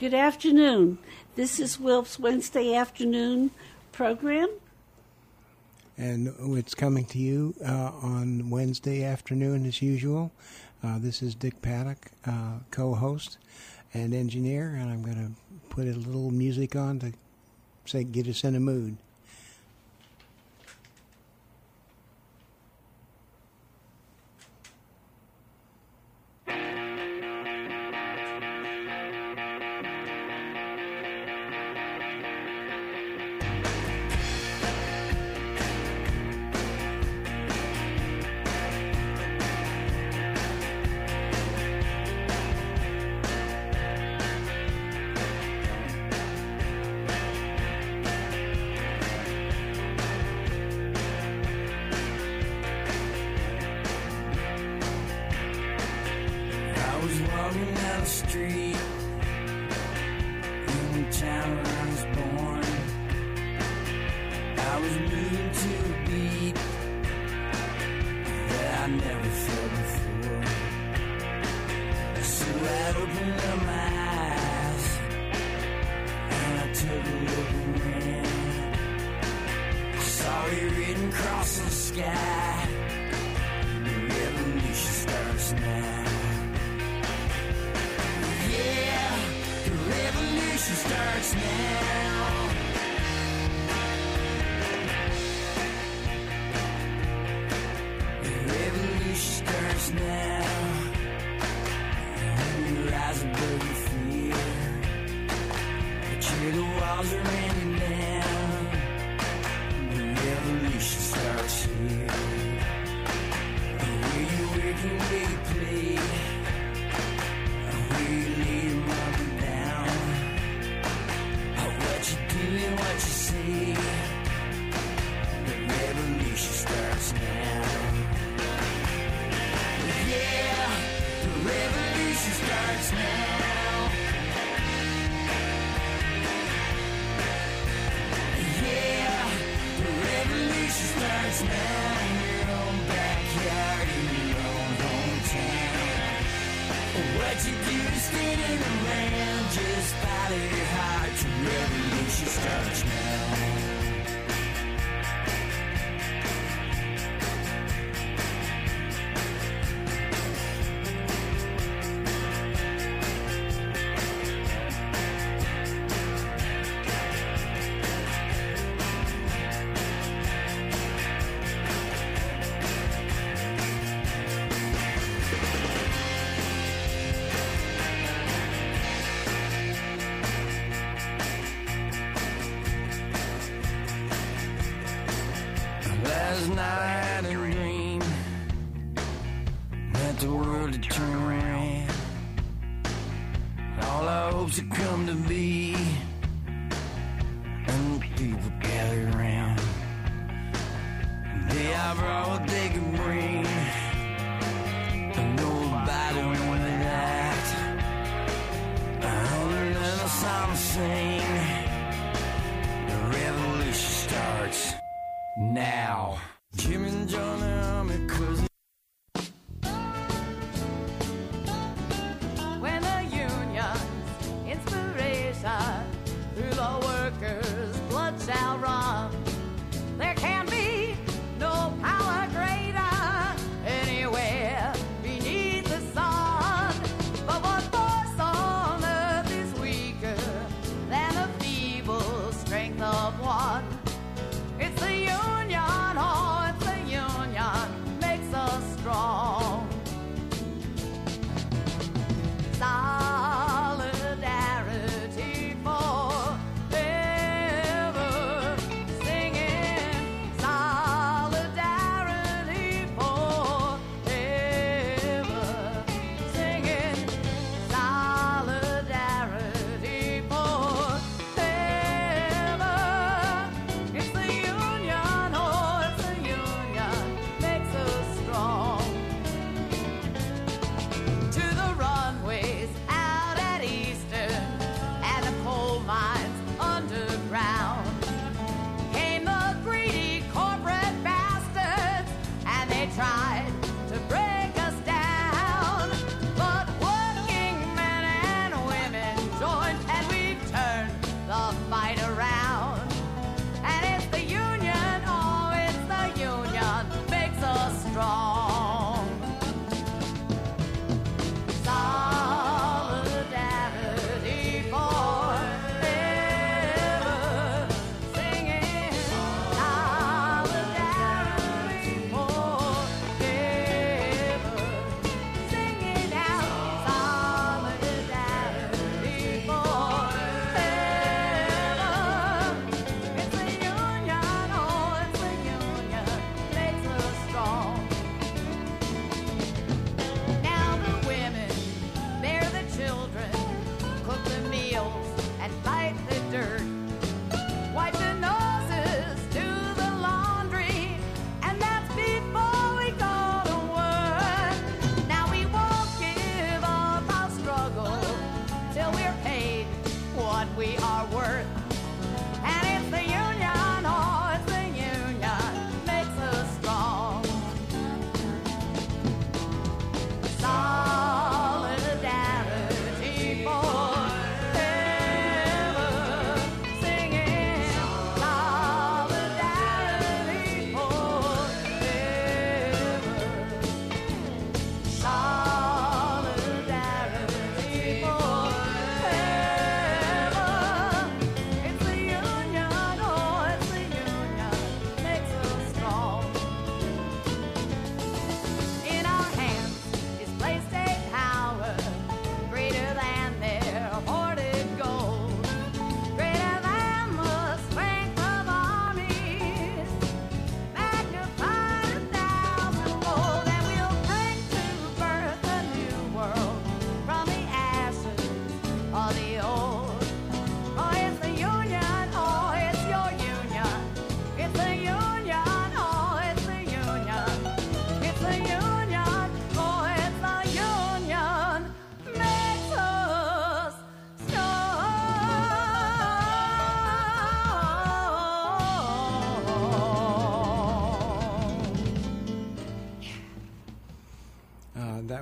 Good afternoon. This is Wilf's Wednesday afternoon program. And it's coming to you on Wednesday afternoon as usual. This is Dick Paddock, co-host and engineer, and I'm going to put a little music on to get us in a mood.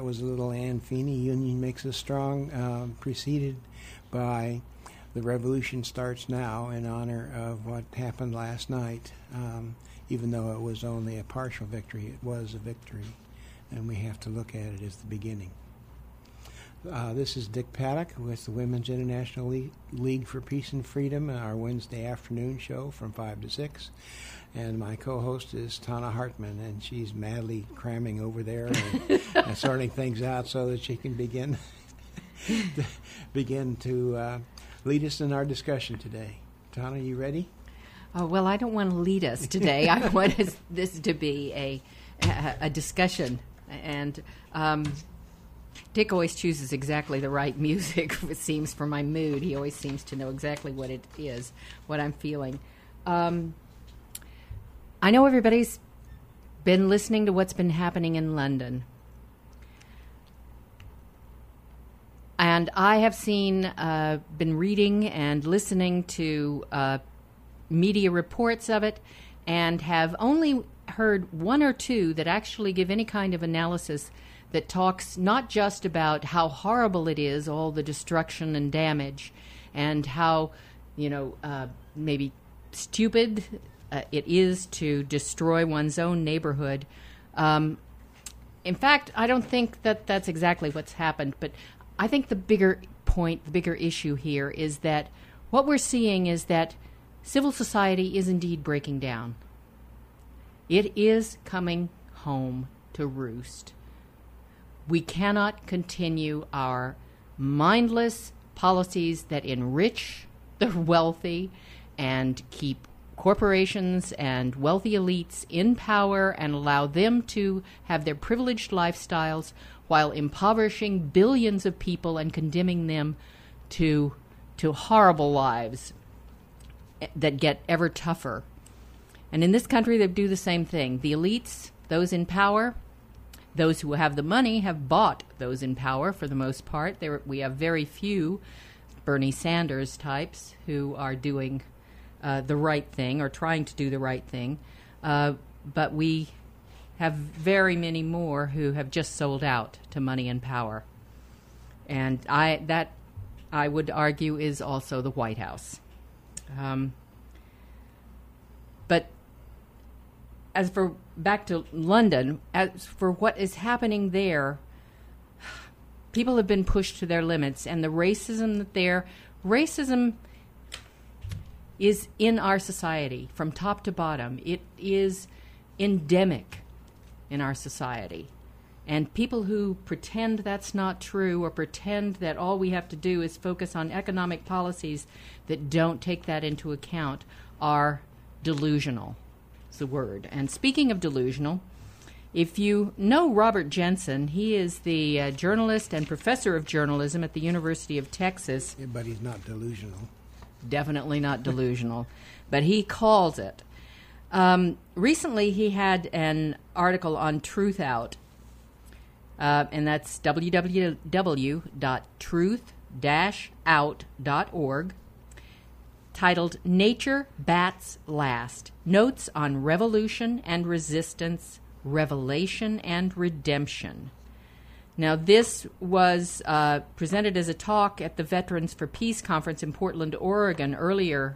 was a little Ann Feeney, Union Makes Us Strong, preceded by The Revolution Starts Now, in honor of what happened last night. Even though it was only a partial victory, it was a victory, and we have to look at it as the beginning. This is Dick Paddock with the Women's International League for Peace and Freedom, our Wednesday afternoon show from 5 to 6. And my co-host is Tana Hartman, and she's madly cramming over there and sorting things out so that she can begin to lead us in our discussion today. Tana, you ready? Oh, well, I don't want to lead us today. I want this to be a discussion. And Dick always chooses exactly the right music, it seems, for my mood. He always seems to know exactly what it is, what I'm feeling. I know everybody's been listening to what's been happening in London. And I have been reading and listening to media reports of it, and have only heard one or two that actually give any kind of analysis that talks not just about how horrible it is, all the destruction and damage, and how, maybe stupid it is to destroy one's own neighborhood. In fact, I don't think that that's exactly what's happened, but I think the bigger point, the bigger issue here is that what we're seeing is that civil society is indeed breaking down. It is coming home to roost. We cannot continue our mindless policies that enrich the wealthy and keep corporations and wealthy elites in power and allow them to have their privileged lifestyles while impoverishing billions of people and condemning them to horrible lives that get ever tougher. And in this country, they do the same thing. The elites, those in power, those who have the money have bought those in power for the most part. We have very few Bernie Sanders types who are doing the right thing or trying to do the right thing. But we have very many more who have just sold out to money and power. And that I would argue is also the White House. But as for back to London, as for what is happening there, people have been pushed to their limits, and the racism is in our society from top to bottom. It is endemic in our society. And people who pretend that's not true or pretend that all we have to do is focus on economic policies that don't take that into account are delusional, is the word. And speaking of delusional, if you know Robert Jensen, he is the journalist and professor of journalism at the University of Texas. Yeah, but he's not delusional. Definitely not delusional, but he calls it. Recently, he had an article on Truth Out, and that's www.truth-out.org, titled Nature Bats Last, Notes on Revolution and Resistance, Revelation and Redemption. Now, this was presented as a talk at the Veterans for Peace Conference in Portland, Oregon, earlier,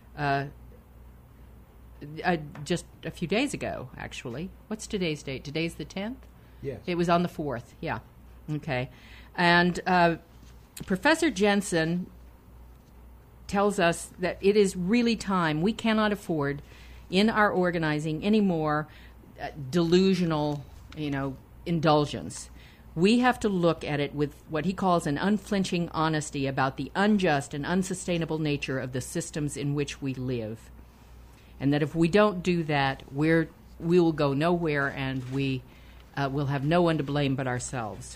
just a few days ago, actually. What's today's date? Today's the 10th? Yes. It was on the 4th, yeah. Okay. And Professor Jensen tells us that it is really time. We cannot afford in our organizing any more delusional, indulgence. We have to look at it with what he calls an unflinching honesty about the unjust and unsustainable nature of the systems in which we live. And that if we don't do that, we will go nowhere, and we will have no one to blame but ourselves.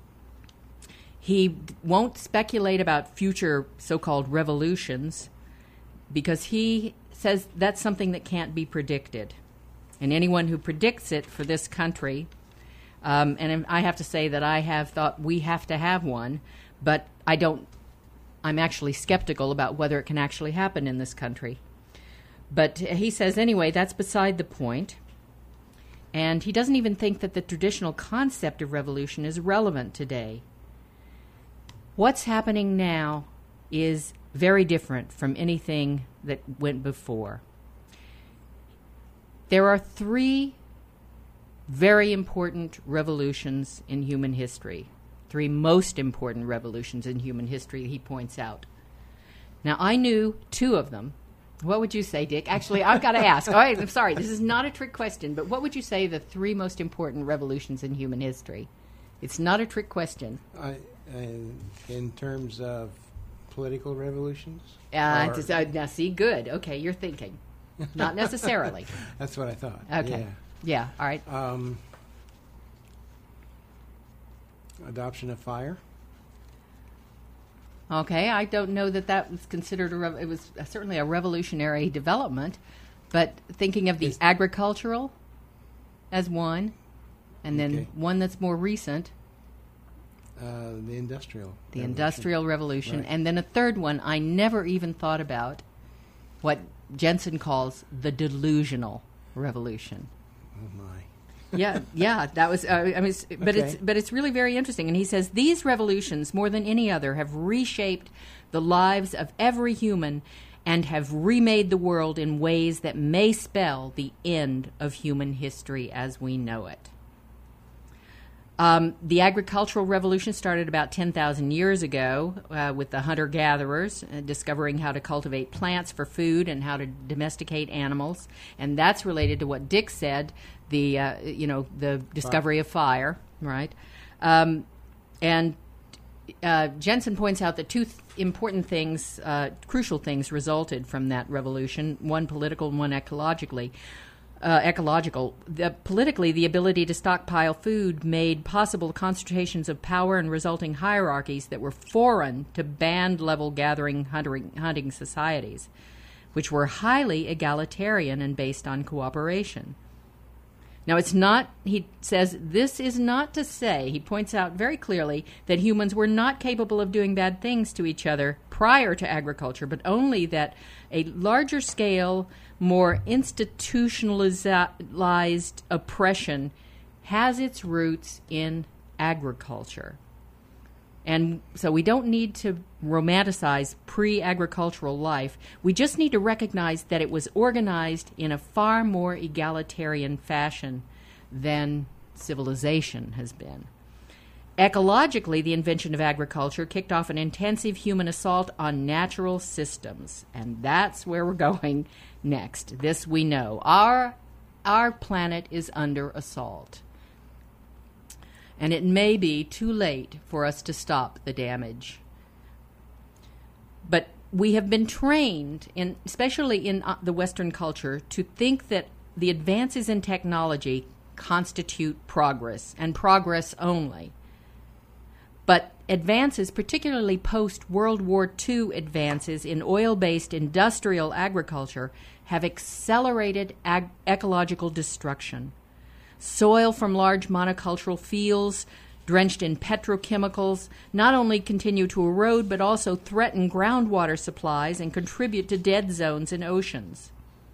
He won't speculate about future so-called revolutions because he says that's something that can't be predicted. And anyone who predicts it for this country, and I have to say that I have thought we have to have one, but I'm actually skeptical about whether it can actually happen in this country. But he says, anyway, that's beside the point. And he doesn't even think that the traditional concept of revolution is relevant today. What's happening now is very different from anything that went before. There are 3 very important revolutions in human history, 3 most important revolutions in human history, he points out. Now, I knew 2 of them. What would you say, Dick? Actually, I've got to ask. All right, I'm sorry, this is not a trick question, but what would you say the 3 most important revolutions in human history? It's not a trick question. In terms of political revolutions? Now, see, good. Okay, you're thinking. Not necessarily. That's what I thought. Okay. Yeah, all right. Adoption of fire? Okay, I don't know that was considered it was certainly a revolutionary development, but thinking of the agricultural as one, and then one that's more recent. The industrial. The Industrial Revolution. Right. And then a third one I never even thought about, what Jensen calls the delusional revolution. Oh, my. Yeah, that was. But it's really very interesting. And he says these revolutions, more than any other, have reshaped the lives of every human and have remade the world in ways that may spell the end of human history as we know it. The agricultural revolution started about 10,000 years ago with the hunter-gatherers discovering how to cultivate plants for food and how to domesticate animals, and that's related to what Dick said, the discovery of fire, right? And Jensen points out that 2 important things, crucial things, resulted from that revolution: one political and one ecological. Politically, the ability to stockpile food made possible concentrations of power and resulting hierarchies that were foreign to band-level gathering hunting societies, which were highly egalitarian and based on cooperation. Now, it's not, he says, this is not to say, he points out very clearly, that humans were not capable of doing bad things to each other prior to agriculture, but only that a larger scale, more institutionalized oppression has its roots in agriculture. And so we don't need to romanticize pre-agricultural life. We just need to recognize that it was organized in a far more egalitarian fashion than civilization has been. Ecologically, the invention of agriculture kicked off an intensive human assault on natural systems. And that's where we're going next. This we know. Our planet is under assault. And it may be too late for us to stop the damage. But we have been trained, especially in the Western culture, to think that the advances in technology constitute progress, and progress only. But advances, particularly post-World War II advances in oil-based industrial agriculture, have accelerated ecological destruction. Soil from large monocultural fields, drenched in petrochemicals, not only continue to erode but also threaten groundwater supplies and contribute to dead zones in oceans.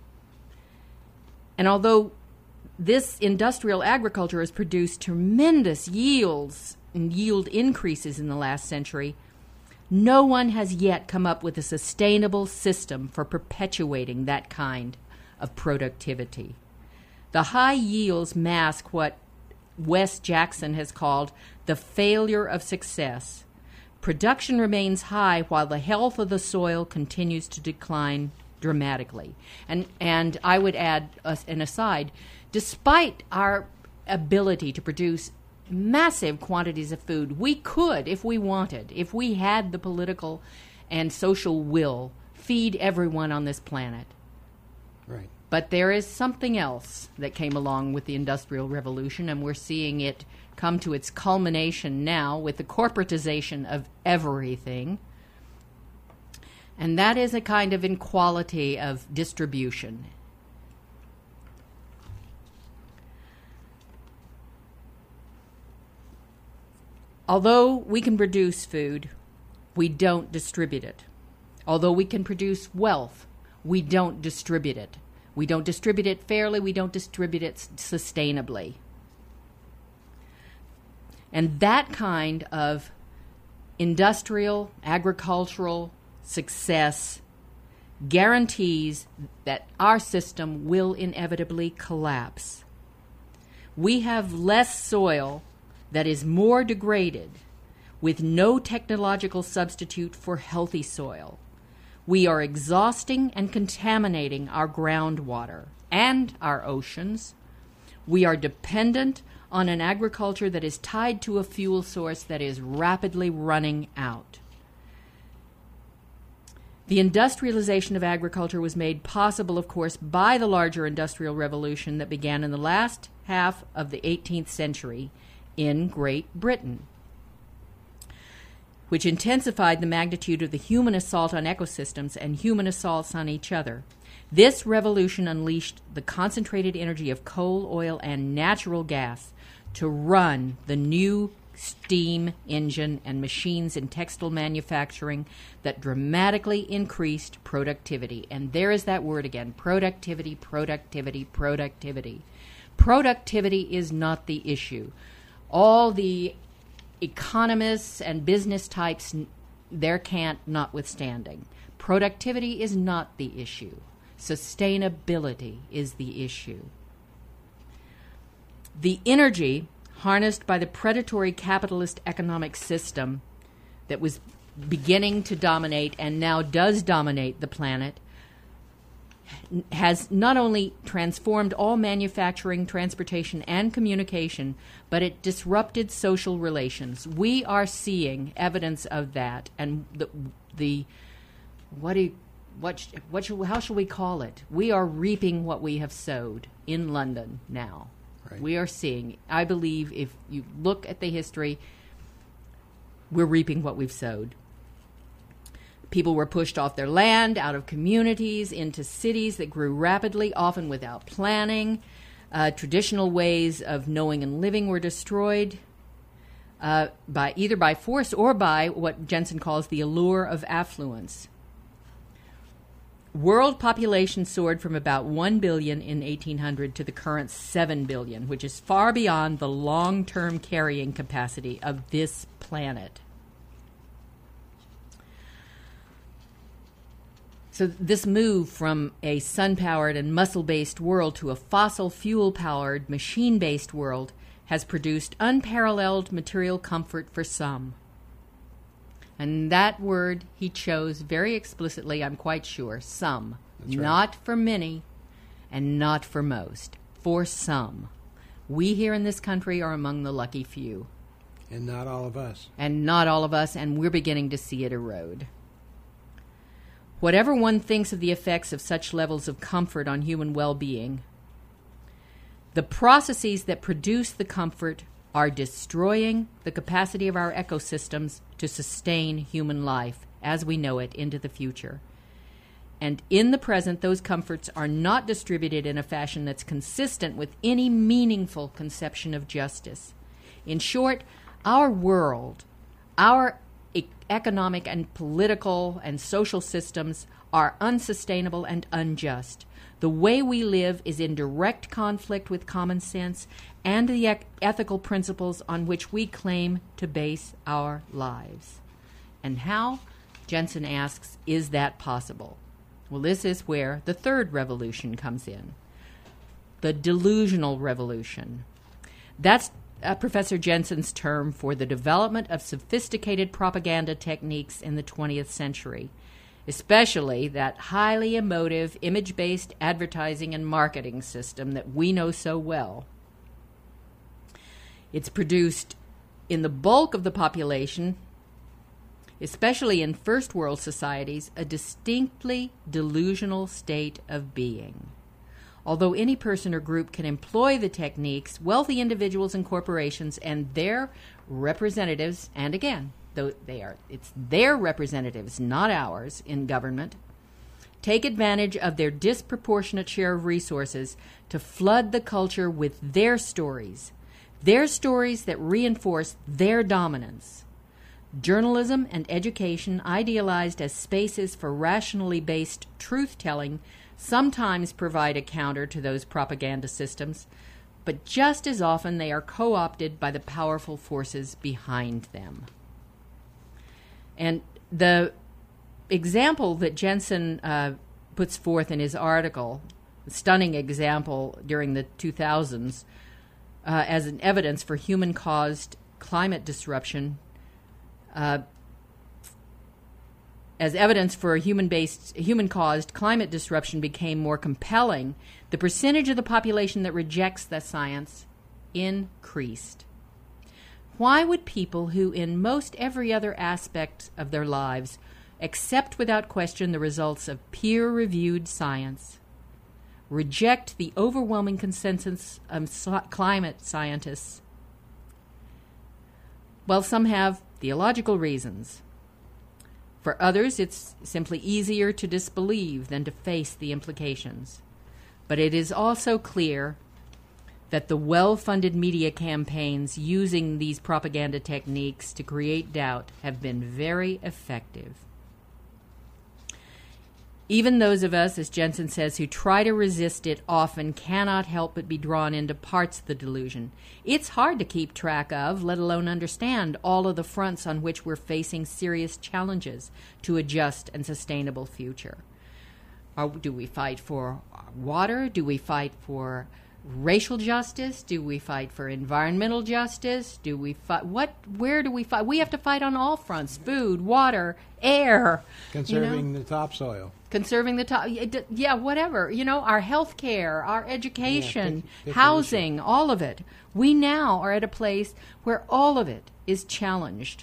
And although this industrial agriculture has produced tremendous yields and yield increases in the last century, no one has yet come up with a sustainable system for perpetuating that kind of productivity. The high yields mask what Wes Jackson has called the failure of success. Production remains high while the health of the soil continues to decline dramatically. And I would add an aside, despite our ability to produce massive quantities of food, we could, if we wanted, if we had the political and social will, feed everyone on this planet. Right. But there is something else that came along with the Industrial Revolution, and we're seeing it come to its culmination now with the corporatization of everything. And that is a kind of inequality of distribution. Although we can produce food, we don't distribute it. Although we can produce wealth, we don't distribute it. We don't distribute it fairly. We don't distribute it sustainably. And that kind of industrial, agricultural success guarantees that our system will inevitably collapse. We have less soil that is more degraded with no technological substitute for healthy soil. We are exhausting and contaminating our groundwater and our oceans. We are dependent on an agriculture that is tied to a fuel source that is rapidly running out. The industrialization of agriculture was made possible, of course, by the larger industrial revolution that began in the last half of the 18th century in Great Britain, which intensified the magnitude of the human assault on ecosystems and human assaults on each other. This revolution unleashed the concentrated energy of coal, oil, and natural gas to run the new steam engine and machines in textile manufacturing that dramatically increased productivity. And there is that word again, productivity, productivity, productivity. Productivity is not the issue. All the economists and business types, their cant notwithstanding. Productivity is not the issue. Sustainability is the issue. The energy harnessed by the predatory capitalist economic system that was beginning to dominate and now does dominate the planet has not only transformed all manufacturing, transportation, and communication, but it disrupted social relations. We are seeing evidence of that, and how shall we call it? We are reaping what we have sowed in London now. Right. We are seeing, I believe, if you look at the history, we're reaping what we've sowed. People were pushed off their land, out of communities, into cities that grew rapidly, often without planning. Traditional ways of knowing and living were destroyed either by force or by what Jensen calls the allure of affluence. World population soared from about 1 billion in 1800 to the current 7 billion, which is far beyond the long-term carrying capacity of this planet. So this move from a sun-powered and muscle-based world to a fossil fuel-powered, machine-based world has produced unparalleled material comfort for some. And that word he chose very explicitly, I'm quite sure, some. That's right. Not for many and not for most. For some. We here in this country are among the lucky few. And not all of us. And not all of us, and we're beginning to see it erode. Whatever one thinks of the effects of such levels of comfort on human well-being, the processes that produce the comfort are destroying the capacity of our ecosystems to sustain human life as we know it into the future. And in the present, those comforts are not distributed in a fashion that's consistent with any meaningful conception of justice. In short, our world, our economic and political and social systems are unsustainable and unjust. The way we live is in direct conflict with common sense and the ethical principles on which we claim to base our lives. And how, Jensen asks, is that possible? Well, this is where the third revolution comes in, the delusional revolution. That's Professor Jensen's term for the development of sophisticated propaganda techniques in the 20th century, especially that highly emotive, image-based advertising and marketing system that we know so well. It's produced in the bulk of the population, especially in first world societies, a distinctly delusional state of being. Although any person or group can employ the techniques, wealthy individuals and corporations and their representatives, and again, though it's their representatives, not ours, in government, take advantage of their disproportionate share of resources to flood the culture with their stories that reinforce their dominance. Journalism and education, idealized as spaces for rationally based truth-telling, sometimes provide a counter to those propaganda systems, but just as often they are co-opted by the powerful forces behind them. And the example that Jensen puts forth in his article, a stunning example during the 2000s, as an evidence for human-caused climate disruption, as evidence for human-caused climate disruption became more compelling, the percentage of the population that rejects the science increased. Why would people who in most every other aspect of their lives accept without question the results of peer-reviewed science reject the overwhelming consensus of climate scientists? Well, some have theological reasons. For others, it's simply easier to disbelieve than to face the implications. But it is also clear that the well-funded media campaigns using these propaganda techniques to create doubt have been very effective. Even those of us, as Jensen says, who try to resist it often cannot help but be drawn into parts of the delusion. It's hard to keep track of, let alone understand, all of the fronts on which we're facing serious challenges to a just and sustainable future. Do we fight for water? Do we fight for racial justice? Do we fight for environmental justice? Do we fight? Where do we fight? We have to fight on all fronts: food, water, air. Conserving the topsoil. Conserving the top, whatever. Our health care, our education, housing, all of it. We now are at a place where all of it is challenged.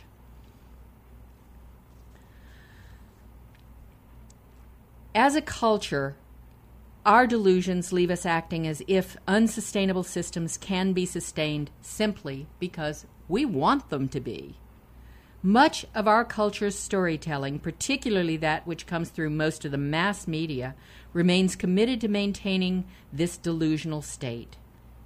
As a culture, our delusions leave us acting as if unsustainable systems can be sustained simply because we want them to be. Much of our culture's storytelling, particularly that which comes through most of the mass media, remains committed to maintaining this delusional state.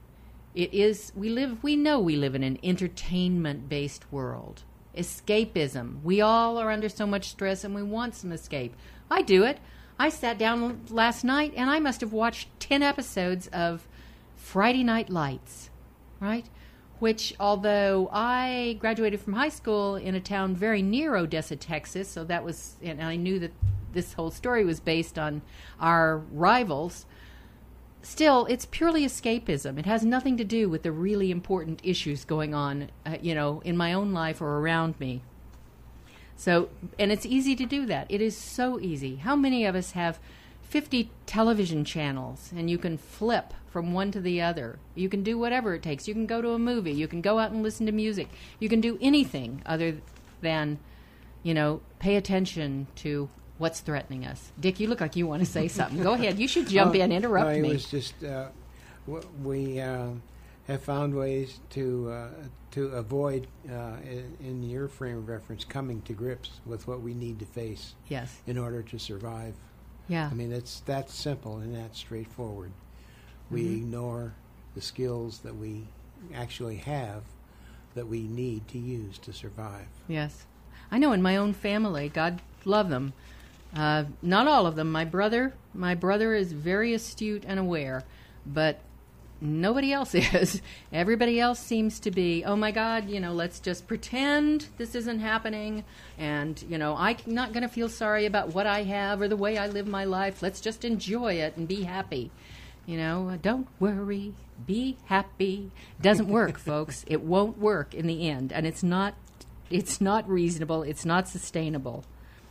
We know we live in an entertainment-based world. Escapism. We all are under so much stress and we want some escape. I do it. I sat down last night and I must have watched 10 episodes of Friday Night Lights, right? Which, although I graduated from high school in a town very near Odessa, Texas, so that was, and I knew that this whole story was based on our rivals, still, it's purely escapism. It has nothing to do with the really important issues going on, in my own life or around me. So, and it's easy to do that. It is so easy. How many of us have 50 television channels and you can flip from one to the other? You can do whatever it takes. You can go to a movie. You can go out and listen to music. You can do anything other than, pay attention to what's threatening us. Dick, you look like you want to say something. Go ahead. You should jump in. Interrupt me. It was just we have found ways to avoid, in your frame of reference, coming to grips with what we need to face. Yes. In order to survive. Yeah. I mean, it's that simple and that straightforward. We ignore the skills that we actually have that we need to use to survive. Yes. I know in my own family, God love them, not all of them. My brother is very astute and aware, but nobody else is. Everybody else seems to be, oh my God, let's just pretend this isn't happening, and, I'm not going to feel sorry about what I have or the way I live my life. Let's just enjoy it and be happy. Don't worry, be happy. Doesn't work, folks. It won't work in the end, and it's not reasonable. It's not sustainable.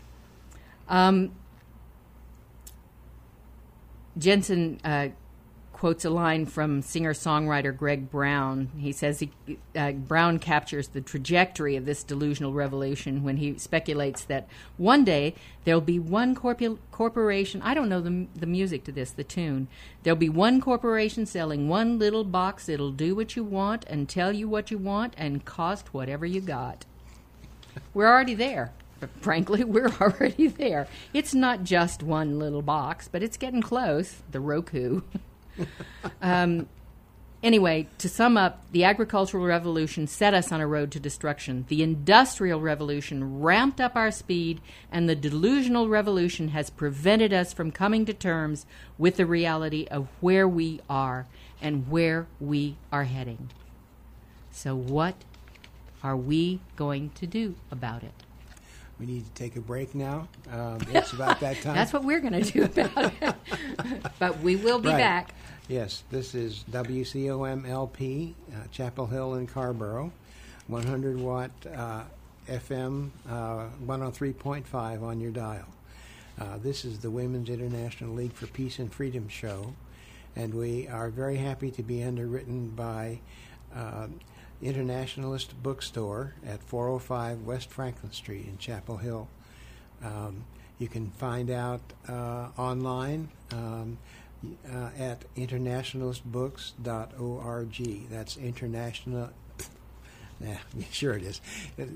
Jensen quotes a line from singer-songwriter Greg Brown. He says Brown captures the trajectory of this delusional revolution when he speculates that one day there'll be one corporation, I don't know the music to this, the tune, there'll be one corporation selling one little box that'll do what you want and tell you what you want and cost whatever you got. We're already there. But frankly, we're already there. It's not just one little box, but it's getting close, the Roku. Anyway, to sum up, the agricultural revolution set us on a road to destruction. The industrial revolution ramped up our speed, and the delusional revolution has prevented us from coming to terms with the reality of where we are and where we are heading. So what are we going to do about it? We need to take a break now. It's about that time. That's what we're going to do about it. But we will be back. Yes, this is WCOM-LP, Chapel Hill in Carrboro, 100-watt FM, 103.5 on your dial. This is the Women's International League for Peace and Freedom show, and we are very happy to be underwritten by Internationalist Bookstore at 405 West Franklin Street in Chapel Hill. You can find out online at internationalistbooks.org. That's international. Sure it is.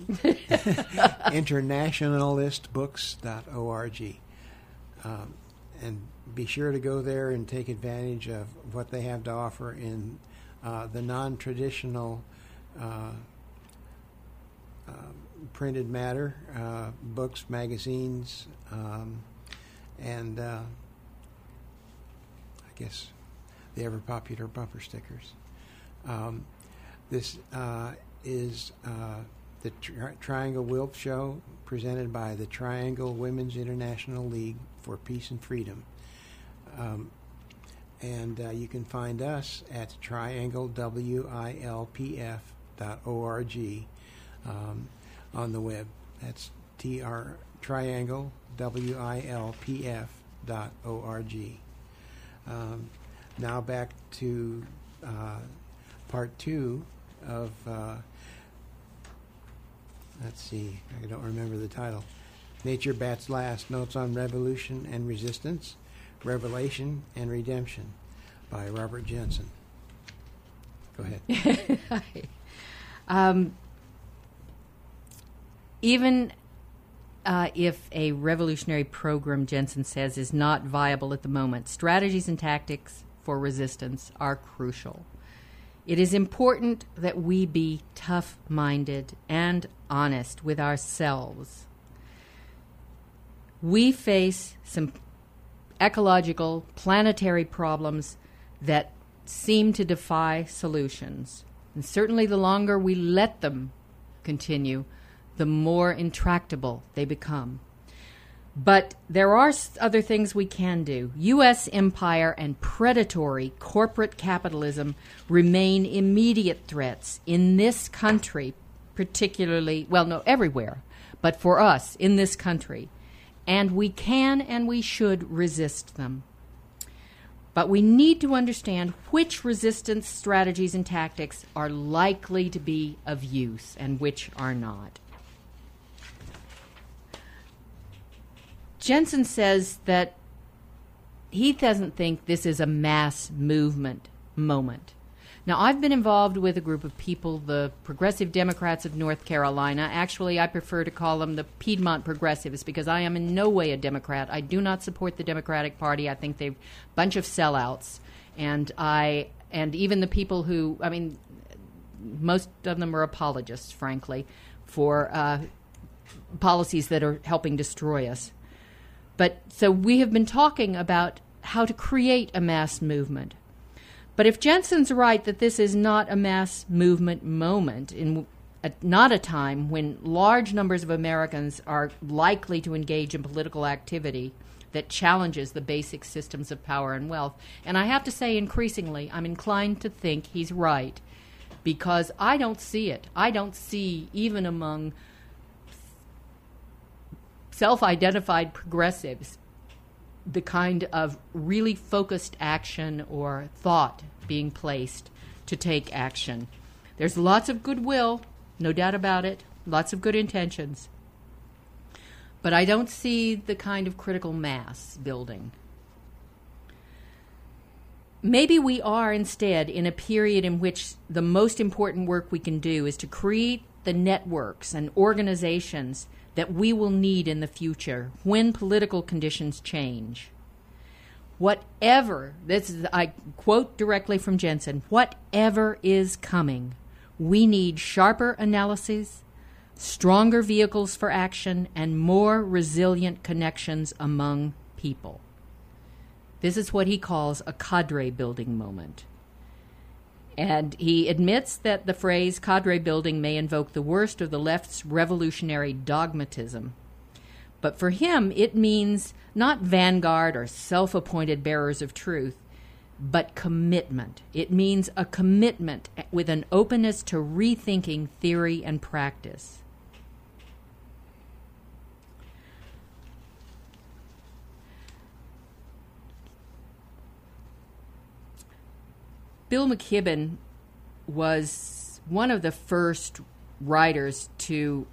Internationalistbooks.org. And be sure to go there and take advantage of what they have to offer in the non-traditional printed matter, books, magazines, and I guess the ever-popular bumper stickers. This is the Triangle Wilp Show, presented by the Triangle Women's International League for Peace and Freedom. And you can find us at trianglewilpf.org on the web. That's trianglewilpf.org. Now back to part 2 of, let's see, I don't remember the title. Nature Bats Last, Notes on Revolution and Resistance, Revelation and Redemption by Robert Jensen. Go ahead. Even if a revolutionary program, Jensen says, is not viable at the moment, strategies and tactics for resistance are crucial. It is important that we be tough-minded and honest with ourselves. We face some ecological, planetary problems that seem to defy solutions. And certainly the longer we let them continue, the more intractable they become. But there are other things we can do. U.S. empire and predatory corporate capitalism remain immediate threats in this country, particularly, well, no, everywhere, but for us in this country. And we can and we should resist them. But we need to understand which resistance strategies and tactics are likely to be of use and which are not. Jensen says that he doesn't think this is a mass movement moment. Now, I've been involved with a group of people, the Progressive Democrats of North Carolina. Actually, I prefer to call them the Piedmont Progressives because I am in no way a Democrat. I do not support the Democratic Party. I think they're a bunch of sellouts. And even the people who, I mean, most of them are apologists, frankly, for policies that are helping destroy us. But so we have been talking about how to create a mass movement. But if Jensen's right that this is not a mass movement moment, not a time when large numbers of Americans are likely to engage in political activity that challenges the basic systems of power and wealth, and I have to say increasingly I'm inclined to think he's right, because I don't see it. I don't see, even among self-identified progressives, the kind of really focused action or thought being placed to take action. There's lots of goodwill, no doubt about it, lots of good intentions, but I don't see the kind of critical mass building. Maybe we are instead in a period in which the most important work we can do is to create the networks and organizations that we will need in the future when political conditions change. whatever, I quote directly from Jensen, whatever is coming, we need sharper analyses, stronger vehicles for action, and more resilient connections among people. This is what he calls a cadre building moment. And he admits that the phrase cadre building may invoke the worst of the left's revolutionary dogmatism. But for him, it means not vanguard or self-appointed bearers of truth, but commitment. It means a commitment with an openness to rethinking theory and practice. Bill McKibben was one of the first writers to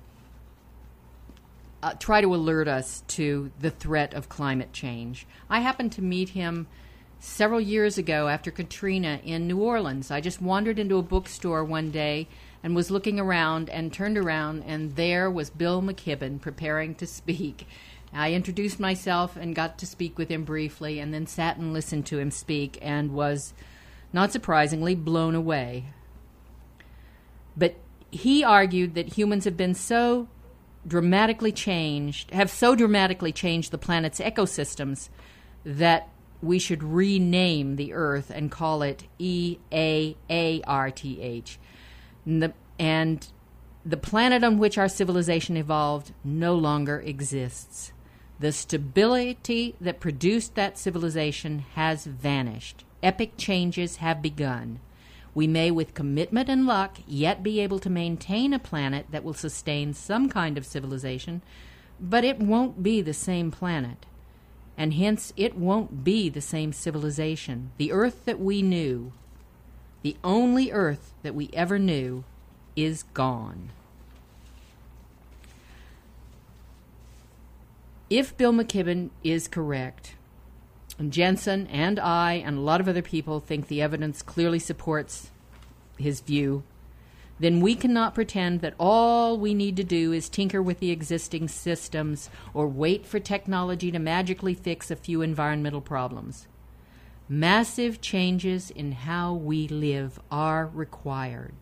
try to alert us to the threat of climate change. I happened to meet him several years ago after Katrina in New Orleans. I just wandered into a bookstore one day and was looking around and turned around, and there was Bill McKibben preparing to speak. I introduced myself and got to speak with him briefly, and then sat and listened to him speak and was, not surprisingly, blown away. But he argued that humans have been so dramatically changed the planet's ecosystems that we should rename the Earth and call it EAARTH. And the planet on which our civilization evolved no longer exists. The stability that produced that civilization has vanished. Epic changes have begun. We may, with commitment and luck, yet be able to maintain a planet that will sustain some kind of civilization, but it won't be the same planet. And hence, it won't be the same civilization. The Earth that we knew, the only Earth that we ever knew, is gone. If Bill McKibben is correct, and Jensen and I and a lot of other people think the evidence clearly supports his view, then we cannot pretend that all we need to do is tinker with the existing systems or wait for technology to magically fix a few environmental problems. Massive changes in how we live are required.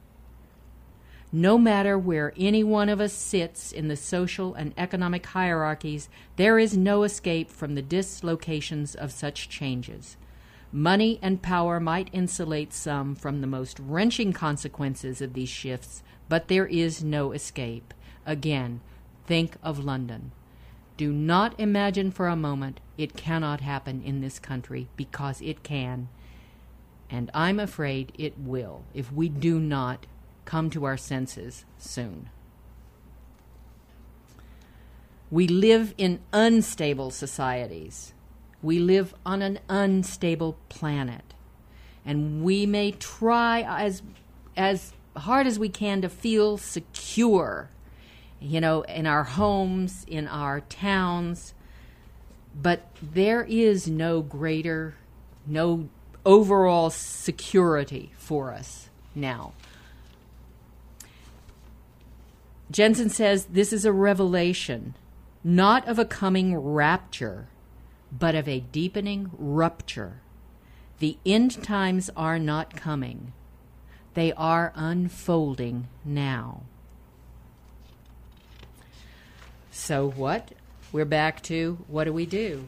No matter where any one of us sits in the social and economic hierarchies, there is no escape from the dislocations of such changes. Money and power might insulate some from the most wrenching consequences of these shifts, but there is no escape. Again, think of London. Do not imagine for a moment it cannot happen in this country, because it can. And I'm afraid it will, if we do not come to our senses soon. We live in unstable societies. We live on an unstable planet. And we may try as hard as we can to feel secure, in our homes, in our towns. But there is no overall security for us now. Jensen says this is a revelation, not of a coming rapture, but of a deepening rupture. The end times are not coming. They are unfolding now. So what? We're back to, what do we do?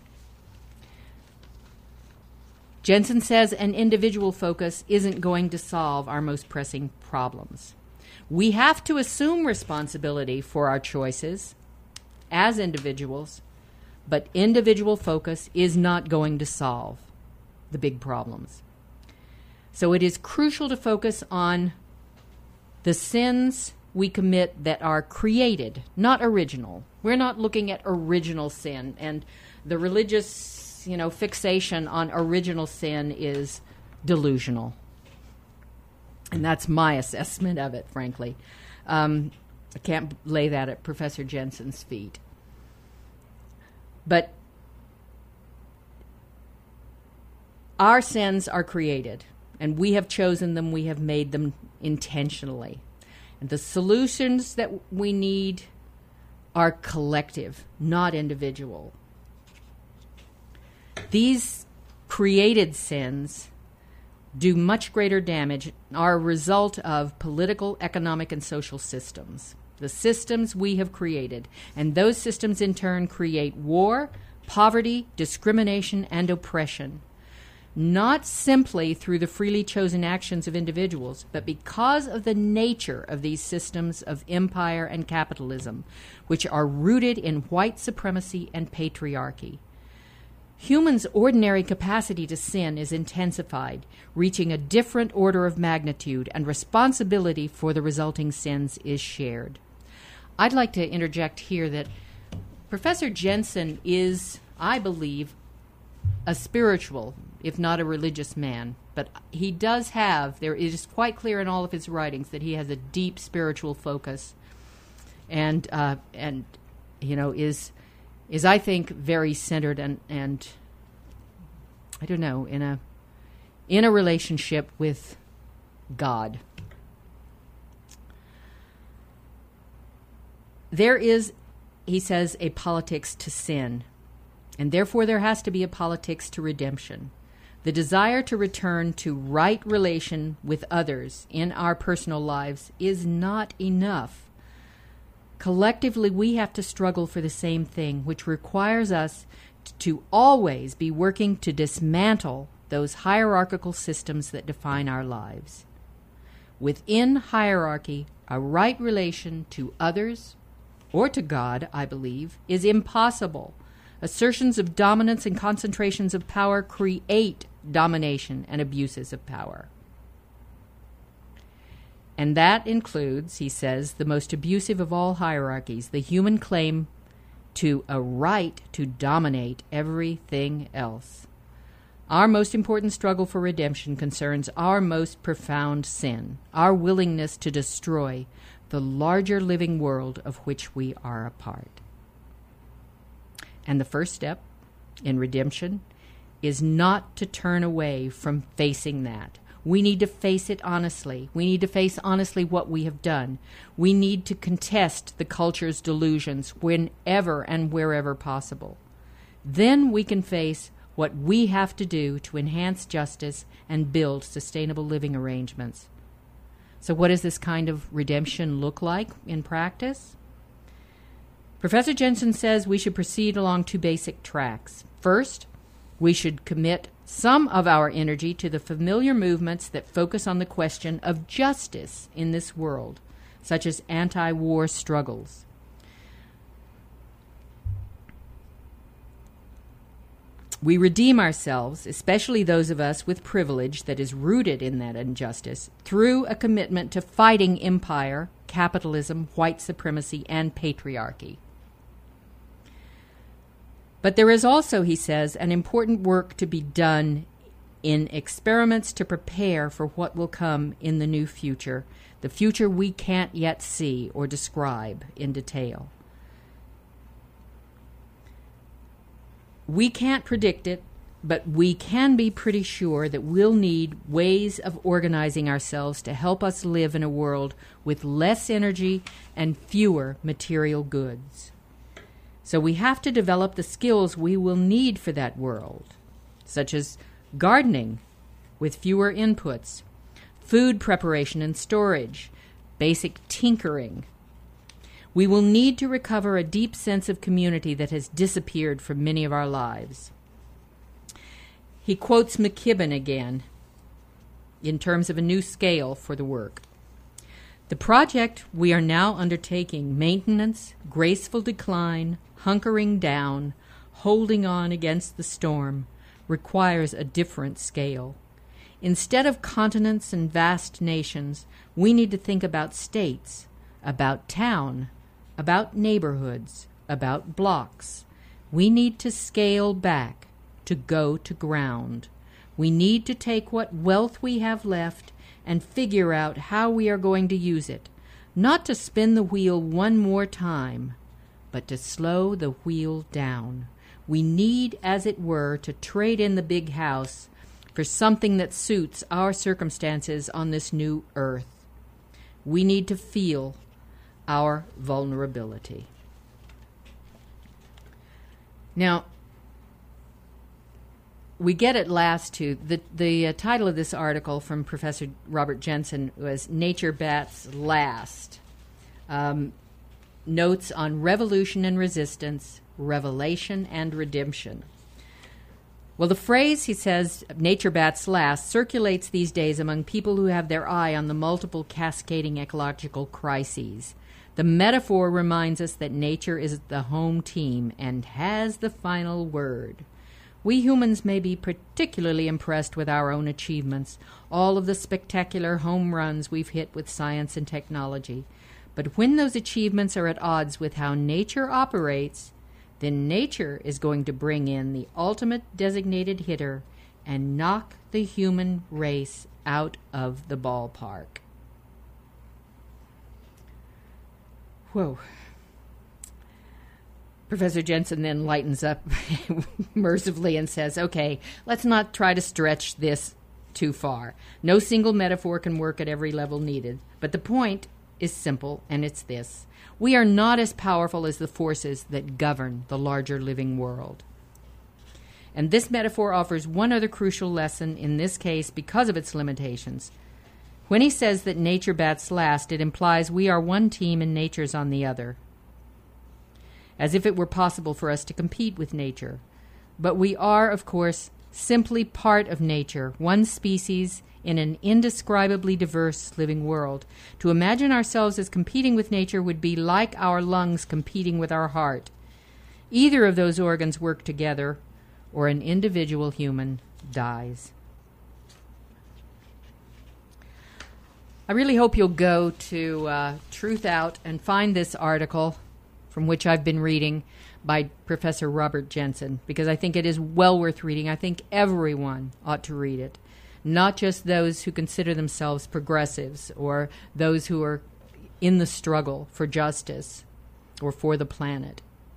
Jensen says an individual focus isn't going to solve our most pressing problems. We have to assume responsibility for our choices as individuals, but individual focus is not going to solve the big problems. So it is crucial to focus on the sins we commit that are created, not original. We're not looking at original sin, and the religious, fixation on original sin is delusional. And that's my assessment of it, frankly. I can't lay that at Professor Jensen's feet. But our sins are created, and we have chosen them, we have made them intentionally. And the solutions that we need are collective, not individual. these created sins do much greater damage, are a result of political, economic, and social systems. The systems we have created. And those systems in turn create war, poverty, discrimination, and oppression. Not simply through the freely chosen actions of individuals, but because of the nature of these systems of empire and capitalism, which are rooted in white supremacy and patriarchy. Humans' ordinary capacity to sin is intensified, reaching a different order of magnitude, and responsibility for the resulting sins is shared. I'd like to interject here that Professor Jensen is, I believe, a spiritual, if not a religious man. But he does have, it is quite clear in all of his writings that he has a deep spiritual focus, and is I think very centered and I don't know, in a relationship with God. There is, he says, a politics to sin, and therefore there has to be a politics to redemption. The desire to return to right relation with others in our personal lives is not enough. Collectively, we have to struggle for the same thing, which requires us to always be working to dismantle those hierarchical systems that define our lives. Within hierarchy, a right relation to others, or to God, I believe, is impossible. Assertions of dominance and concentrations of power create domination and abuses of power. And that includes, he says, the most abusive of all hierarchies, the human claim to a right to dominate everything else. Our most important struggle for redemption concerns our most profound sin, our willingness to destroy the larger living world of which we are a part. And the first step in redemption is not to turn away from facing that. We need to face it honestly. We need to face honestly what we have done. We need to contest the culture's delusions whenever and wherever possible. Then we can face what we have to do to enhance justice and build sustainable living arrangements. So what does this kind of redemption look like in practice? Professor Jensen says we should proceed along two basic tracks. First, we should commit some of our energy to the familiar movements that focus on the question of justice in this world, such as anti-war struggles. We redeem ourselves, especially those of us with privilege that is rooted in that injustice, through a commitment to fighting empire, capitalism, white supremacy, and patriarchy. But there is also, he says, an important work to be done in experiments to prepare for what will come in the new future, the future we can't yet see or describe in detail. We can't predict it, but we can be pretty sure that we'll need ways of organizing ourselves to help us live in a world with less energy and fewer material goods. So we have to develop the skills we will need for that world, such as gardening with fewer inputs, food preparation and storage, basic tinkering. We will need to recover a deep sense of community that has disappeared from many of our lives. He quotes McKibben again in terms of a new scale for the work. The project we are now undertaking, maintenance, graceful decline, hunkering down, holding on against the storm, requires a different scale. Instead of continents and vast nations, we need to think about states, about town, about neighborhoods, about blocks. We need to scale back, to go to ground. We need to take what wealth we have left and figure out how we are going to use it, not to spin the wheel one more time, but to slow the wheel down. We need, as it were, to trade in the big house for something that suits our circumstances on this new earth. We need to feel our vulnerability. Now, we get at last to the title of this article from Professor Robert Jensen was "Nature Bats Last." Notes on revolution and resistance, revelation and redemption. Well, the phrase, he says, "nature bats last," circulates these days among people who have their eye on the multiple cascading ecological crises. The metaphor reminds us that nature is the home team and has the final word. We humans may be particularly impressed with our own achievements, all of the spectacular home runs we've hit with science and technology. But when those achievements are at odds with how nature operates, then nature is going to bring in the ultimate designated hitter and knock the human race out of the ballpark. Whoa. Professor Jensen then lightens up mercifully and says, okay, let's not try to stretch this too far. No single metaphor can work at every level needed. But the point is simple, and it's this. We are not as powerful as the forces that govern the larger living world. And this metaphor offers one other crucial lesson, in this case because of its limitations. When he says that nature bats last, it implies we are one team and nature's on the other, as if it were possible for us to compete with nature. But we are, of course, simply part of nature, one species in an indescribably diverse living world. To imagine ourselves as competing with nature would be like our lungs competing with our heart. Either of those organs work together, or an individual human dies. I really hope you'll go to Truth Out and find this article from which I've been reading by Professor Robert Jensen, because I think it is well worth reading. I think everyone ought to read it, not just those who consider themselves progressives or those who are in the struggle for justice or for the planet.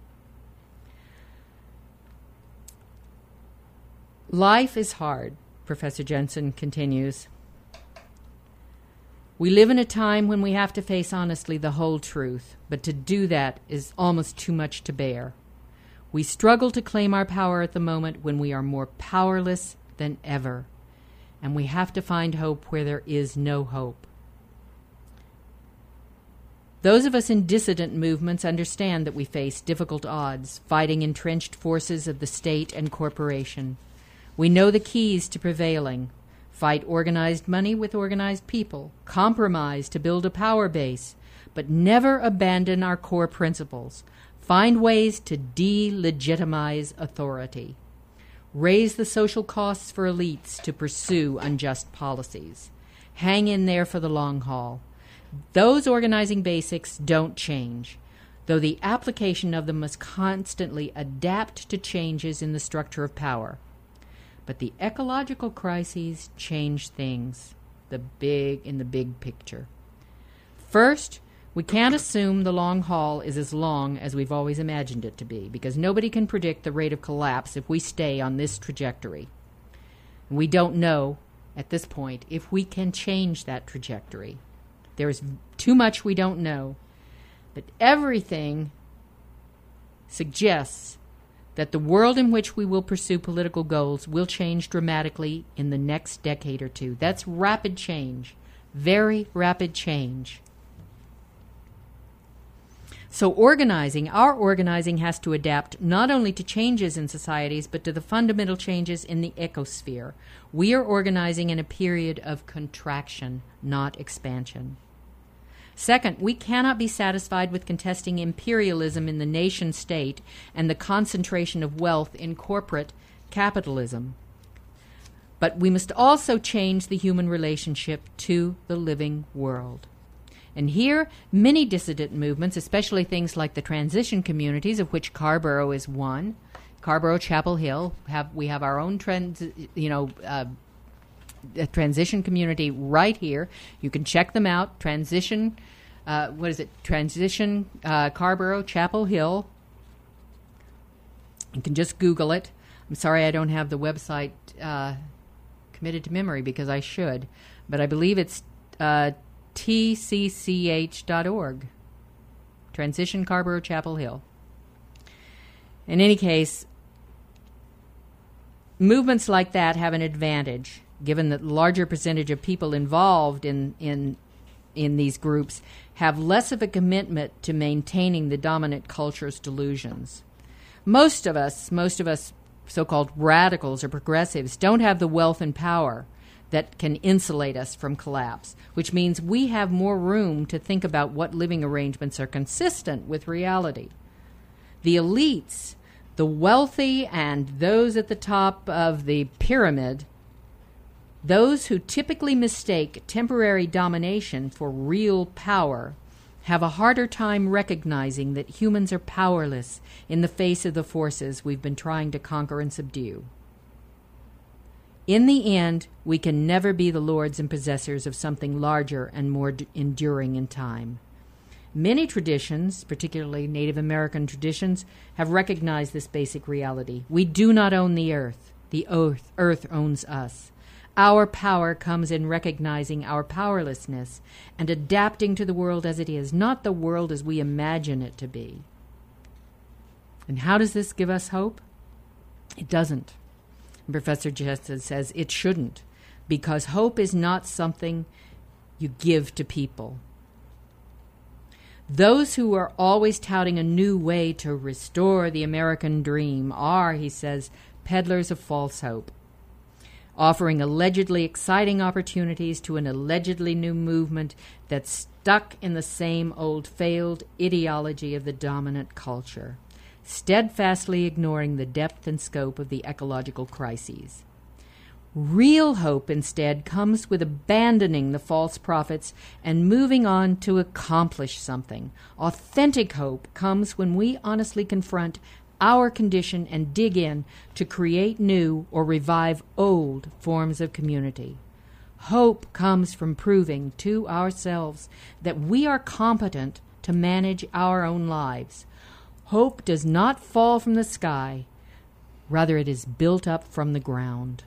Life is hard, Professor Jensen continues. We live in a time when we have to face honestly the whole truth, but to do that is almost too much to bear. We struggle to claim our power at the moment when we are more powerless than ever, and we have to find hope where there is no hope. Those of us in dissident movements understand that we face difficult odds, fighting entrenched forces of the state and corporation. We know the keys to prevailing. Fight organized money with organized people. Compromise to build a power base. But never abandon our core principles. Find ways to delegitimize authority. Raise the social costs for elites to pursue unjust policies. Hang in there for the long haul. Those organizing basics don't change, though the application of them must constantly adapt to changes in the structure of power. But the ecological crises change things, in the big picture. First, we can't assume the long haul is as long as we've always imagined it to be, because nobody can predict the rate of collapse if we stay on this trajectory. And we don't know, at this point, if we can change that trajectory. There is too much we don't know. But everything suggests that the world in which we will pursue political goals will change dramatically in the next decade or two. That's rapid change, very rapid change. So our organizing has to adapt not only to changes in societies, but to the fundamental changes in the ecosphere. We are organizing in a period of contraction, not expansion. Second, we cannot be satisfied with contesting imperialism in the nation state and the concentration of wealth in corporate capitalism. But we must also change the human relationship to the living world. And here, many dissident movements, especially things like the transition communities, of which Carrboro is one, Carrboro, Chapel Hill, we have our own a transition community right here. You can check them out. Transition Carrboro, Chapel Hill. You can just Google it. I'm sorry I don't have the website committed to memory because I should, but I believe it's tcch.org. Transition Carrboro, Chapel Hill. In any case, movements like that have an advantage, given that the larger percentage of people involved in these groups have less of a commitment to maintaining the dominant culture's delusions. Most of us so-called radicals or progressives don't have the wealth and power that can insulate us from collapse, which means we have more room to think about what living arrangements are consistent with reality. The elites, the wealthy, and those at the top of the pyramid, those who typically mistake temporary domination for real power, have a harder time recognizing that humans are powerless in the face of the forces we've been trying to conquer and subdue. In the end, we can never be the lords and possessors of something larger and more enduring in time. Many traditions, particularly Native American traditions, have recognized this basic reality. We do not own the earth. The earth owns us. Our power comes in recognizing our powerlessness and adapting to the world as it is, not the world as we imagine it to be. And how does this give us hope? It doesn't. Professor Jensen says it shouldn't, because hope is not something you give to people. Those who are always touting a new way to restore the American dream are, he says, peddlers of false hope, offering allegedly exciting opportunities to an allegedly new movement that's stuck in the same old failed ideology of the dominant culture, steadfastly ignoring the depth and scope of the ecological crises. Real hope, instead, comes with abandoning the false prophets and moving on to accomplish something. Authentic hope comes when we honestly confront our condition and dig in to create new or revive old forms of community. Hope comes from proving to ourselves that we are competent to manage our own lives. Hope does not fall from the sky. Rather, it is built up from the ground.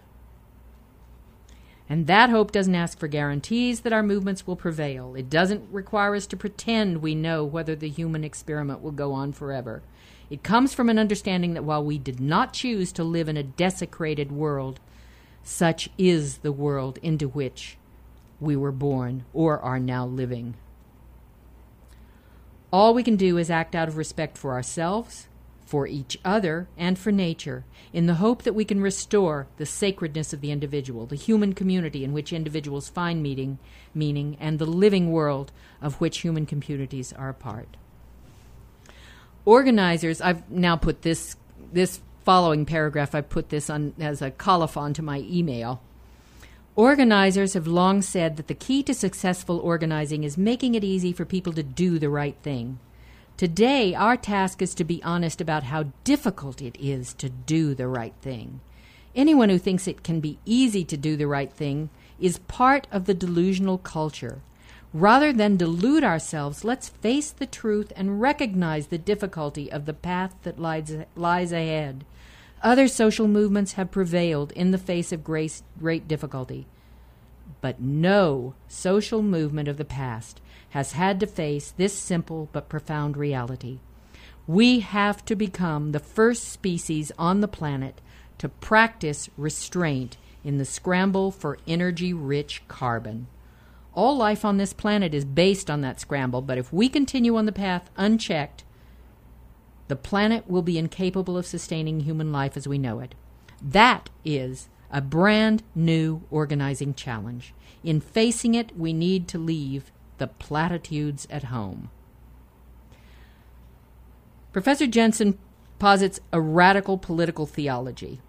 And that hope doesn't ask for guarantees that our movements will prevail. It doesn't require us to pretend we know whether the human experiment will go on forever. It comes from an understanding that while we did not choose to live in a desecrated world, such is the world into which we were born or are now living. All we can do is act out of respect for ourselves, for each other, and for nature, in the hope that we can restore the sacredness of the individual, the human community in which individuals find meaning, and the living world of which human communities are a part. Organizers, I've now put this following paragraph, I put this on as a colophon to my email. Organizers have long said that the key to successful organizing is making it easy for people to do the right thing. Today, our task is to be honest about how difficult it is to do the right thing. Anyone who thinks it can be easy to do the right thing is part of the delusional culture. Rather than delude ourselves, let's face the truth and recognize the difficulty of the path that lies ahead. Other social movements have prevailed in the face of great difficulty. But no social movement of the past has had to face this simple but profound reality. We have to become the first species on the planet to practice restraint in the scramble for energy-rich carbon. All life on this planet is based on that scramble, but if we continue on the path unchecked, the planet will be incapable of sustaining human life as we know it. That is a brand new organizing challenge. In facing it, we need to leave the platitudes at home. Professor Jensen posits a radical political theology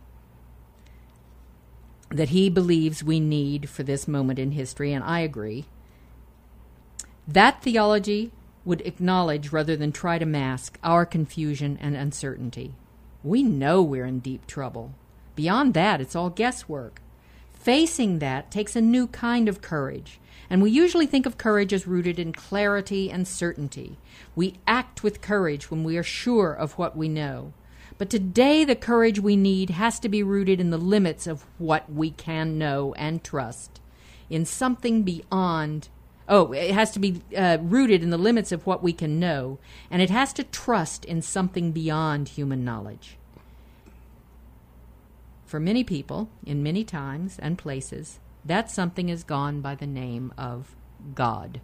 that he believes we need for this moment in history, and I agree. That theology would acknowledge rather than try to mask our confusion and uncertainty. We know we're in deep trouble. Beyond that, it's all guesswork. Facing that takes a new kind of courage, and we usually think of courage as rooted in clarity and certainty. We act with courage when we are sure of what we know. But today, the courage we need has to be rooted in the limits of what we can know and trust, in something beyond. It has to be rooted in the limits of what we can know, and it has to trust in something beyond human knowledge. for many people, in many times and places, that something has gone by the name of God.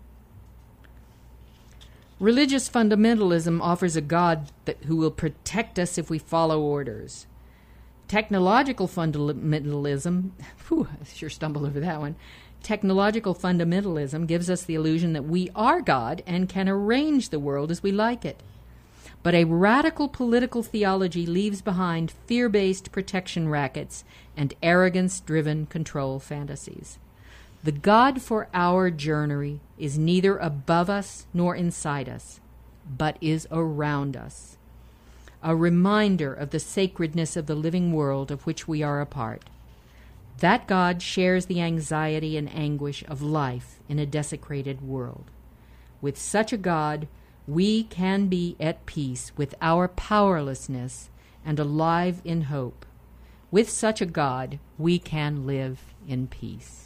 Religious fundamentalism offers a God who will protect us if we follow orders. Technological fundamentalism, I sure stumbled over that one. Technological fundamentalism gives us the illusion that we are God and can arrange the world as we like it. But a radical political theology leaves behind fear-based protection rackets and arrogance-driven control fantasies. The God for our journey is neither above us nor inside us, but is around us, a reminder of the sacredness of the living world of which we are a part. That God shares the anxiety and anguish of life in a desecrated world. With such a God, we can be at peace with our powerlessness and alive in hope. With such a God, we can live in peace.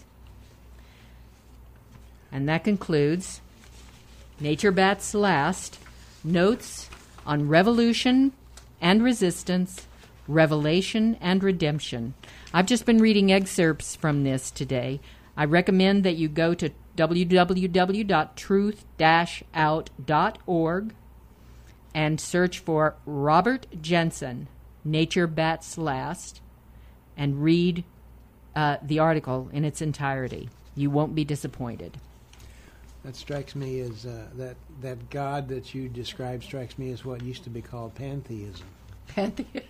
And that concludes Nature Bats Last, Notes on Revolution and Resistance, Revelation and Redemption. I've just been reading excerpts from this today. I recommend that you go to www.truth-out.org and search for Robert Jensen, Nature Bats Last, and read the article in its entirety. You won't be disappointed. That strikes me as that God that you described strikes me as what used to be called pantheism. Pantheism.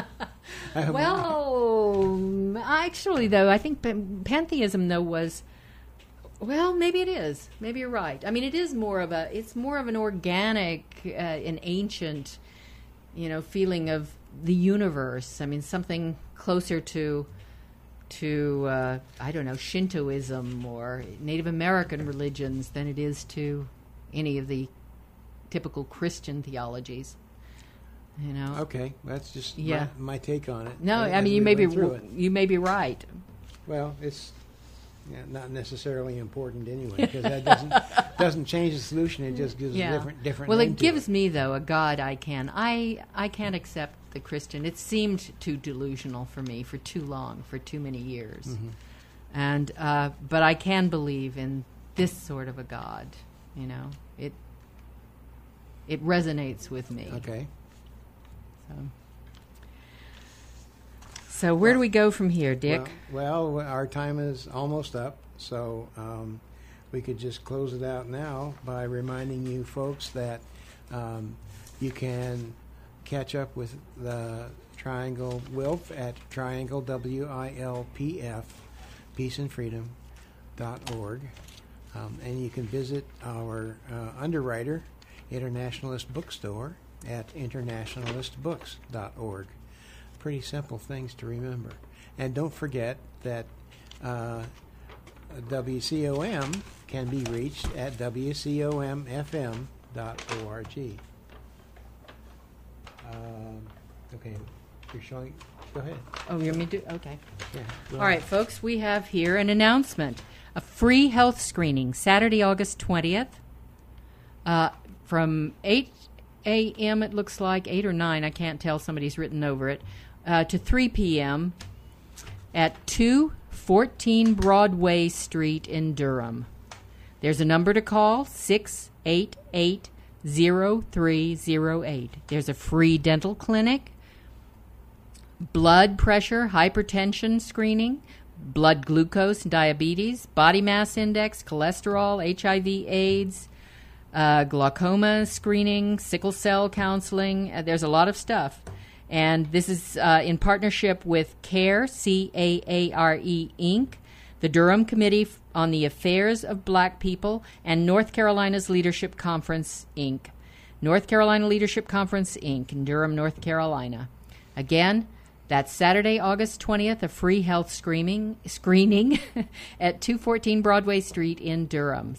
Well, actually, though, I think pantheism, though, was, well, maybe it is. Maybe you're right. I mean, it's more of an organic, an ancient, feeling of the universe. I mean, something closer to I don't know, Shintoism or Native American religions than it is to any of the typical Christian theologies. Okay, that's just yeah. my take on it. No, I mean you may be right. Well, it's not necessarily important anyway because that doesn't change the solution. It just gives a different. Well, name it gives to me though a God I can't accept the Christian. It seemed too delusional for me for too long, for too many years, and but I can believe in this sort of a God. It resonates with me. Okay. So where do we go from here, Dick? Well, our time is almost up, so we could just close it out now by reminding you folks that you can catch up with the Triangle WILF at Triangle, WILPF, peaceandfreedom.org. And you can visit our underwriter, Internationalist Bookstore, at internationalistbooks.org. Pretty simple things to remember. And don't forget that WCOM can be reached at WCOMFM.org. Okay, you're showing. Go ahead. Oh, you want me to? Okay. Yeah. All right, folks, we have here an announcement. A free health screening, Saturday, August 20th, from 8 a.m., it looks like, 8 or 9, I can't tell, somebody's written over it, to 3 p.m. at 214 Broadway Street in Durham. There's a number to call, 688-0308. There's a free dental clinic, blood pressure, hypertension screening, blood glucose, diabetes, body mass index, cholesterol, HIV, AIDS, glaucoma screening, sickle cell counseling. There's a lot of stuff. And this is in partnership with CARE, C-A-A-R-E, Inc., the Durham Committee on the Affairs of Black People, and North Carolina's Leadership Conference, Inc. North Carolina Leadership Conference, Inc., in Durham, North Carolina. Again, that's Saturday, August 20th, a free health screening at 214 Broadway Street in Durham,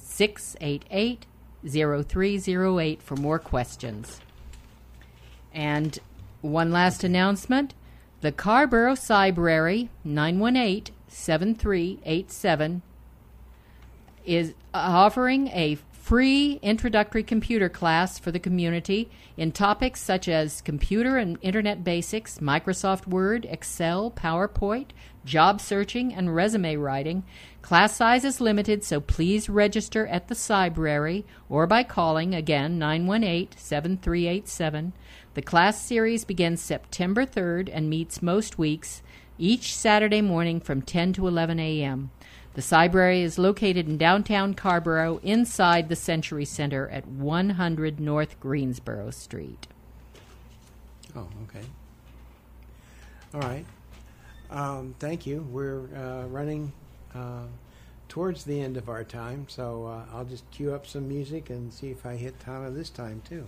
688-0308 for more questions. And one last announcement. The Carborough Cybrary, 918-7387, is offering a free introductory computer class for the community in topics such as computer and internet basics, Microsoft Word, Excel, PowerPoint, job searching, and resume writing. Class size is limited, so please register at the Cybrary or by calling, again, 918-7387. The class series begins September 3rd and meets most weeks, each Saturday morning from 10 to 11 a.m. The Cybrary is located in downtown Carrboro, inside the Century Center at 100 North Greensboro Street. Oh, okay. All right. Thank you. We're running towards the end of our time, so I'll just cue up some music and see if I hit Tana this time, too.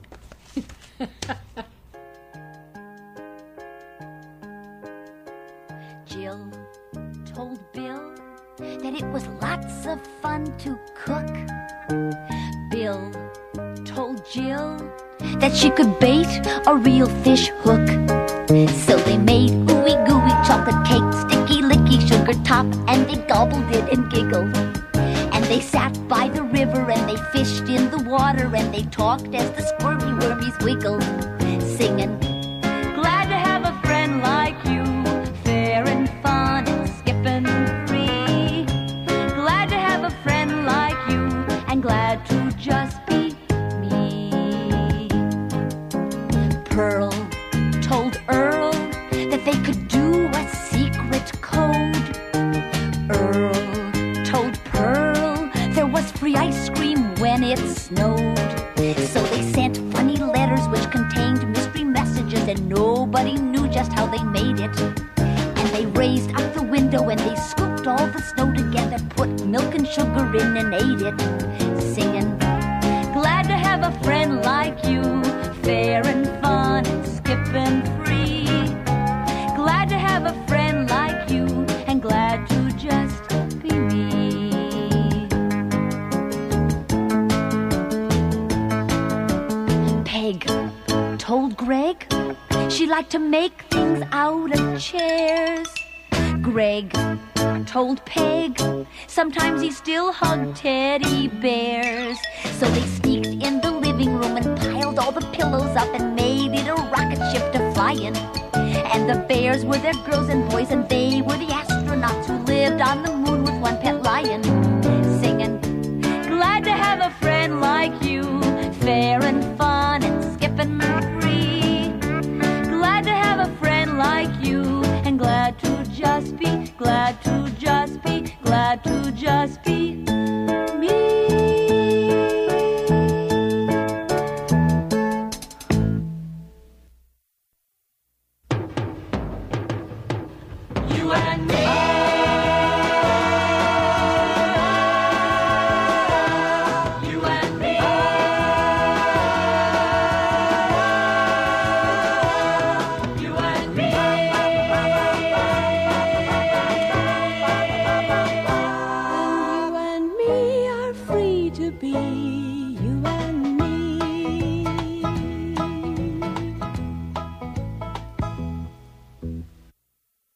Jill told Bill that it was lots of fun to cook. Bill told Jill that she could bait a real fish hook. So they made ooey gooey chocolate cake, sticky licky sugar top, and they gobbled it and giggled. And they sat by the river and they fished in the water and they talked as the squirmy wormies wiggled, singing, "Glad to have a friend like you, fair and fun and skipping free. Glad to have a friend like you and glad to just be me." Pearl told Earl that they could do a secret code. Earl told Pearl there was free ice cream when it snowed. So they sent funny letters which contained mystery messages, and nobody knew just how they made it. And they raised up the window and they scooped all the snow together, put milk and sugar in and ate it, singing, "Glad to have a friend like you, fair and fun and skipping free. Glad to have a friend like you and glad to just be me." Peg told Greg she liked to make things out of chairs. Greg told Peg sometimes he still hugged teddy bears. So they sneaked in the living room and piled all the pillows up and made it a rocket ship to fly in. And the bears were their girls and boys and they were the astronauts who